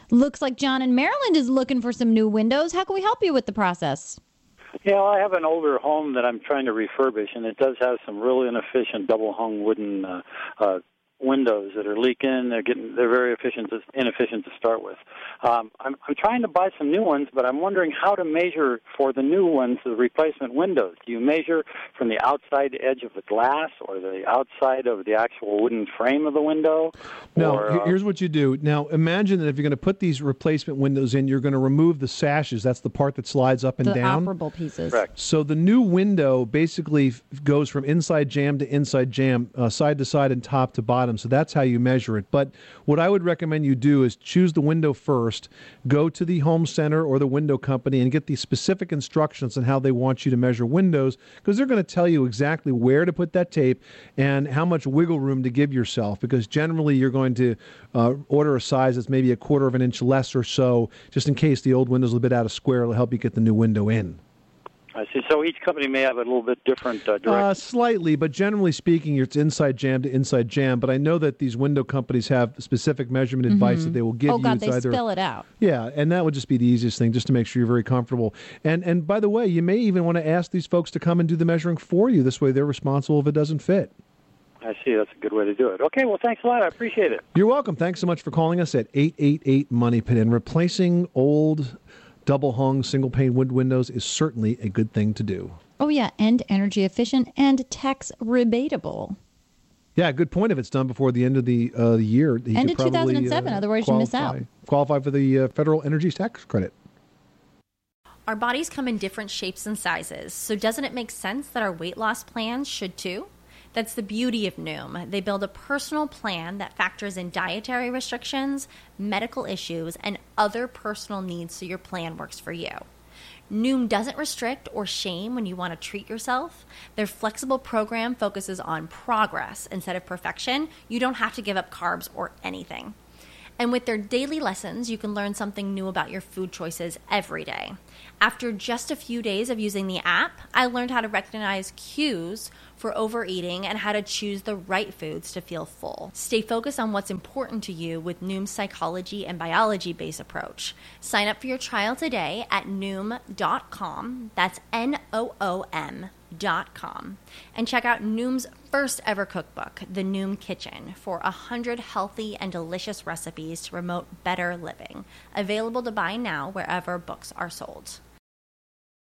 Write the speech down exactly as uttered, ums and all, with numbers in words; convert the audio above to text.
Looks like John in Maryland is looking for some new windows. How can we help you with the process? Yeah, well, I have an older home that I'm trying to refurbish, and it does have some really inefficient double-hung wooden uh, uh, windows that are leaking. They're getting they're very efficient, to, inefficient to start with. Um, I'm, I'm trying to buy some new ones, but I'm wondering how to measure for the new ones the replacement windows. Do you measure from the outside edge of the glass or the outside of the actual wooden frame of the window? No, or, uh, here's what you do. Now, imagine that if you're going to put these replacement windows in, you're going to remove the sashes. That's the part that slides up and the down. The operable pieces. Correct. So the new window basically f- goes from inside jamb to inside jamb, uh, side to side and top to bottom. So that's how you measure it. But what I would recommend you do is choose the window first, go to the home center or the window company and get the specific instructions on how they want you to measure windows, because they're going to tell you exactly where to put that tape and how much wiggle room to give yourself, because generally you're going to uh, order a size that's maybe a quarter of an inch less or so, just in case the old window's a little bit out of square. It'll help you get the new window in. I see. So each company may have a little bit different uh, direction. Uh, slightly, but generally speaking, it's inside jam to inside jam. But I know that these window companies have specific measurement Mm-hmm. advice that they will give oh, you. God, It's they either, spell it out. Yeah, and that would just be the easiest thing, just to make sure you're very comfortable. And and by the way, you may even want to ask these folks to come and do the measuring for you. This way they're responsible if it doesn't fit. I see. That's a good way to do it. Okay, well, thanks a lot. I appreciate it. You're welcome. Thanks so much for calling us at eight eight eight money pit. And replacing old double-hung single-pane wood windows is certainly a good thing to do. Oh, yeah, and energy efficient and tax rebatable. Yeah, good point. If it's done before the end of the, uh, the year, he End could of two thousand probably, seven, uh, otherwise you miss qualify- out. Qualify for the uh, federal energy tax credit. Our bodies come in different shapes and sizes, so doesn't it make sense that our weight loss plans should too? That's the beauty of Noom. They build a personal plan that factors in dietary restrictions, medical issues, and other personal needs so your plan works for you. Noom doesn't restrict or shame when you want to treat yourself. Their flexible program focuses on progress instead of perfection. You don't have to give up carbs or anything. And with their daily lessons, you can learn something new about your food choices every day. After just a few days of using the app, I learned how to recognize cues for overeating and how to choose the right foods to feel full. Stay focused on what's important to you with Noom's psychology and biology-based approach. Sign up for your trial today at noom dot com. That's N O O M dot com. And check out Noom's first ever cookbook, The Noom Kitchen, for one hundred healthy and delicious recipes to promote better living. Available to buy now wherever books are sold.